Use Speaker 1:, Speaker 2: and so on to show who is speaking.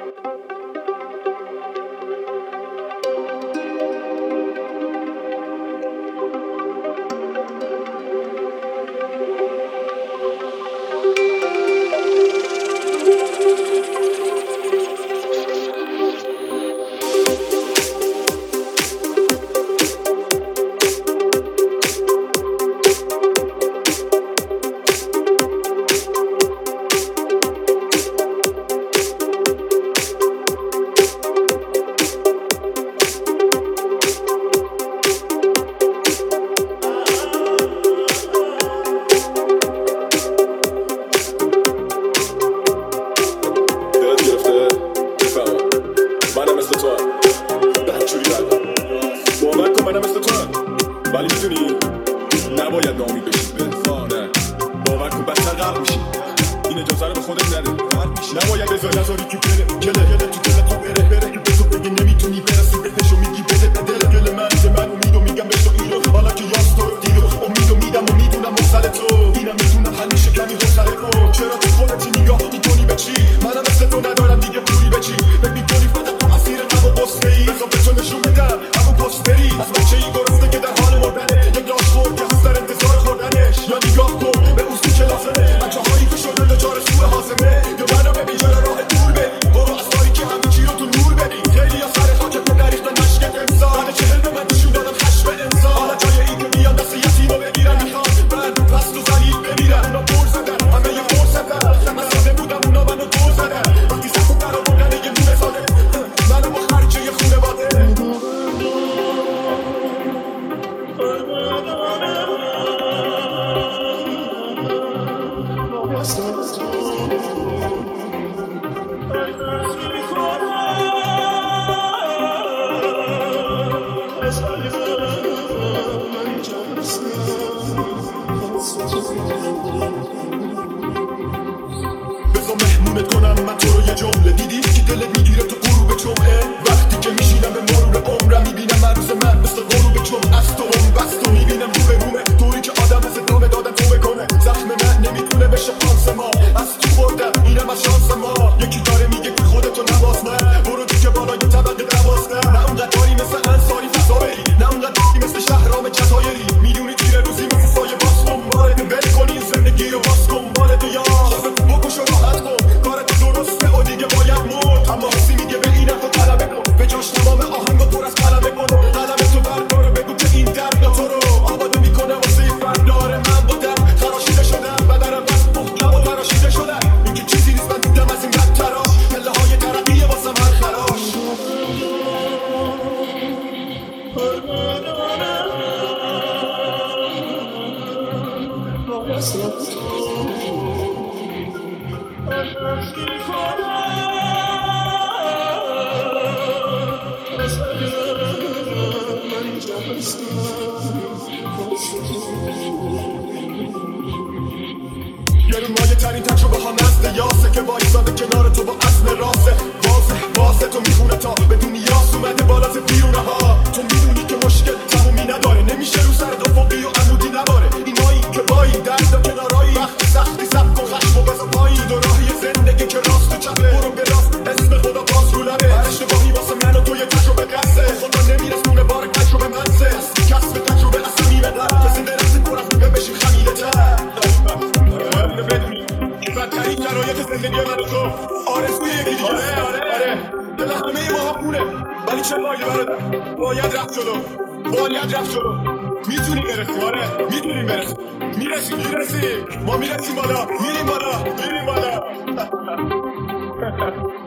Speaker 1: ولی میدونی نباید ناامید بشی. نه باور کن بدتر غرق میشی. این اجازه رو به خودت نده. نباید نذاری که بره گله تو دل تو بره به تو بگه نمیتونی برسی بهش و میگی بده به دل من امیدو میگم بهش تو ایرو حالا که یاس تو دیدو امیدو میدم و میدونم مصل تو اینم میدونم همیشه کمی حوصله کن. چرا تو خودت نگاه میکنی به چی؟ منم مثل تو ندارم دیگه پولی به چی فکر میکنی فقط تو اسیر غم و غصه ای خب به تو نشون بدم همون پستری از بچه‌ای گرسنه که در حال مردنه یک لاش خورد که هست در انتظار خوردنش یا نگاه کن به اوستی که لازمه بچه‌هایی که شده دچار سوء هاضمه یا منو ببین چرا راه دور بری برو از کاری که همه چی رو تو نور بری خیلی یا سر خاکت رو نریختن مشکت امسال بعد 40 به من نشون دادم خشم انسان حالا جای این که میان دست یتیمو بگیرن میخوان بعد پست و ذلیل بمیرن اونا پر زدن همه یه فرصتن من ساده بودم اونا منو دور زدن وقتی سخت در آوردن یه نور ساده منو با خرچه یه خونواده بذار مهمونت کنم من تو رو یه جمله دیدی که دلت میگیره تو غروب جمعه وقتی که میشینم به مرور عمرم میبینم عروس من مثل غروب چون از تو هم بست و میبینم رو به رومه طوری که آدم از ادامه دادن تو بکنه زخم من نمیتونه بشه پانس ما از تو بردم اینم از شانس ما یکی داره میگه که خودتو نباز نه برو دیگه بالای طبقه دواز نه اونقدر داری مثل انصاری فضا بری نه اونقدر داری مثل شهرام جزایری میدونی تیره روزی مثل سایه باز کن وارد بل کنی زندگی رو باز کن وارد یا بکش و راحت کن کارت درسته و دیگه باید مرد اما حسی میگه به این حرف طلبه کن به جاش تمام آهنگا پر از قلمه کن قلمه تو برداره بگو که این درد تو رو آباده میکنه واسه فرداره من با دم خراشیده شدم بدنم بس مختم و تراشیده شدم این که چیزی نیست من دیدم از این بد تراش پله های ترقیه واسم هر خراش گرونمایه ترین تجربه ها نزد یاسه که وایساده کنار تو با اصل راسه واسه تو میخونه تا بدون یاس اومده بالا ز بیرونه ها تو میدونی که مشکل تمومی نداره نمیشه رو سر افقی و عمودی نباره اینایی که بایی درد و کنارایی وقتی سختی سب کن خشم و بزا پایی دو راهی زندگی که راست و چپه برو به راست اسم خدا باز رو لبه هر اشتباهی واسه من و تو یه تجربه قصه خدا نمیرسونه بار تجربه منسه کسب تجربه اصلا میبدن کسی درستی پر از روبه بشیم خمیده تر بدونی که بدترین شرایط زندگی من و تو آرزوی یکی دیگه آره دل همه ما خونه ولی چه باید برادر باید رفت جلو میتونی برسی آره میتونیم برسی میرسیم ما میرسیم بالا میریم بالا